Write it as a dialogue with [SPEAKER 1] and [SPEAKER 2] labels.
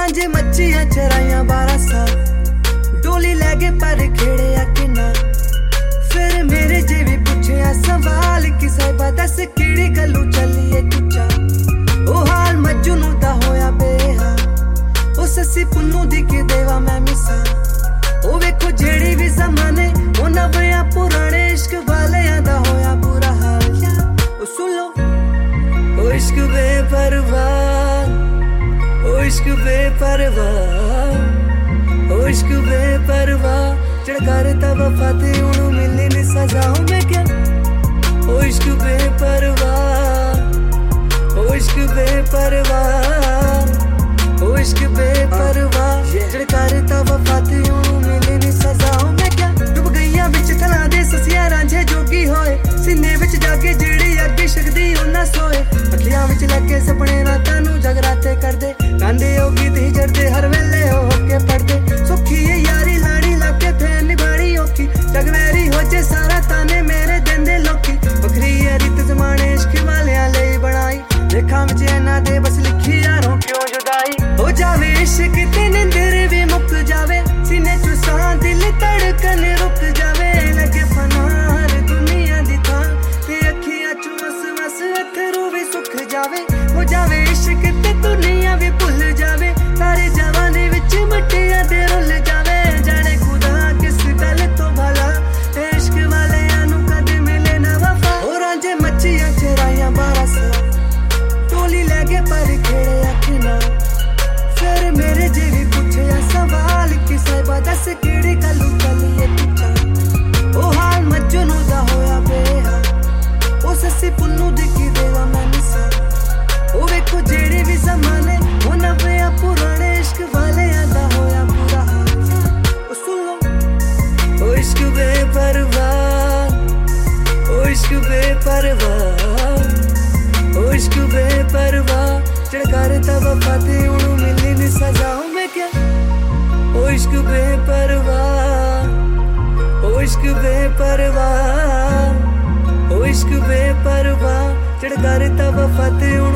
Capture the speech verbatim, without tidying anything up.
[SPEAKER 1] रांझे मच्छियां चराइया बारह साल, डोली लैगे पर खेड़े कि ना। फिर मेरे जे भी पूछे सवाल कि साहिबा दस किहड़ी गल्लू चलिए तुचा। ओ हाल मज्जू नू दा होया बेहाल, ओ सस्सी पुन्नू दी के देवा मैं मिसाल। ओ वेखो जेड़ी भी जमाने ओ नवियां पुराने इश्क वालियां दा होया बुरा हाल। ओ सुन लो ओ इश्क बेपरवाह, ओ इश्क बेपरवाह, ओ इश्क बेपरवाह। चढ़कर वफा ते उन्हों मिलनी नी सजाऊं मैं क्या। ओ इश्क बेपरवाह, ओ इश्क बेपरवाह, ओ इश्क बेपरवाह। चढ़कर वफा ते उन्हों मिलनी नी सजाऊं मैं क्या। डुब गईया बिच थलां दे ससिया रांझे जोगी होए, सीने विच जाके जेड़ी अगे शकदी उन्ना सोए। अखियां विच लगे सपने रातां नू जगराते करदे, गांदे ओ गीत ही जड़दे हर वेले ओ होके पढ़दे। सुखी ये यारी लाड़ी लाके फिर निभानी औखी, जगवैरी हो जे सारा ताने मेरे देंदे लोकी। बखरी है रीत जमाने इश्क वालियां लेई बनाई, लेखां विच इन्हां दे बस लिखी यारों क्यों जुदाई। हो जावे इश्क ते निंदर भी मुक जावे, सीने चों सां दिल धड़कन रुक जावे। लगे फना हर दुनिया दी थां ते अखियां चों वस वस अथरू भी सुख जावे। हो जावे इश्क ते दुनिया भी भुल जावे, सारे जवाने विच मट्टियां ते रुल जावे। जाने खुदा किस गल तो भला इश्क वालियां नू कदे मिले ना वफा। ओ रांझे मच्छियां चराइयां बारह साल, टोली लैगे पर खेड़े कि ना। फिर मेरे जे भी पूछे सवाल कि साहिबा दस किहड़ी गल्लू चलिए तुचा। ओ हाल मज्जू नू दा होया बेहाल, ओ सस्सी पुन्नू दी की देवा मैं मिसाल। ओ वेखो जेड़े भी जमाने ओ नवियां पुराने इश्क वालियां दा होया बुरा हाल। ओ सुन लो ओ इश्क बेपरवाह, ओ इश्क बेपरवाह, ओ इश्क बेपरवाह। चढ़कर वफा ते उन्हों मिलनी नी सजाऊं मैं क्या। ओ इश्क बेपरवाह, ओ इश्क बेपरवाह, ओ इश्क बेपरवाह। चढ़कर वफा ते